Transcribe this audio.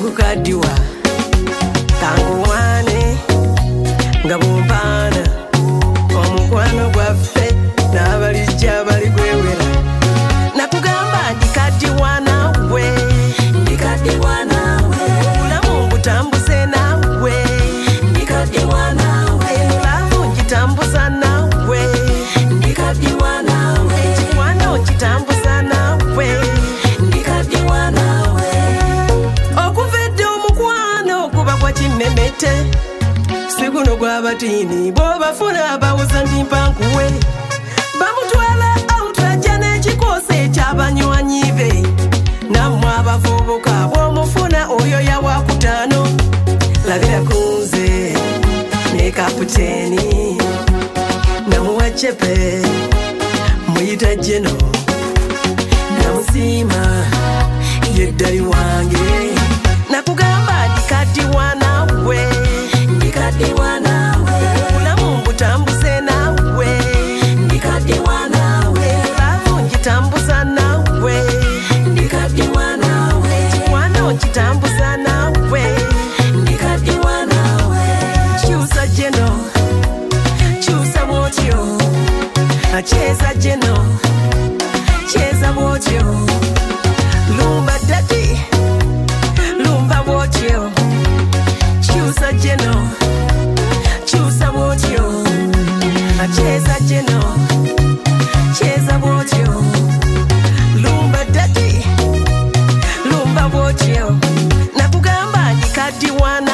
kukadiwa tanguwane nga bumpaana omukwano gwaffe n'abalijja bali gwewera nakugamba ndikadiwa nawe obulamu butambuze nawe lavu ngitambuza nawe ekikwano kitambuza nawe okuvedde omukwano guba gwa kimmemete siguno gw'abatiini bw'obafuna bawuza ndi mpankuwe bamutwala awutajja n'ekikoosi eky'abanywanyi be nammwe abavubuka bw'omufuna oyo yawakutaano labira kunze ne kapiteeni namuwa cepe muyita jeno namusiima yeddali wange nakugamba ndikadiwa nawe obulamu butambuze nawe lavu ngitambuza nawe ekikwano kitambuza nawe kyusa jeno kyusa bwotyo akyeza jeno kyeza bwotyo lumba dadi lumba bwotyo kyusa jeno kyusa bwotyo akyeza jeno kyeza bwotyo lumba dadi lumba bwotyo nakugamba ndikadiwana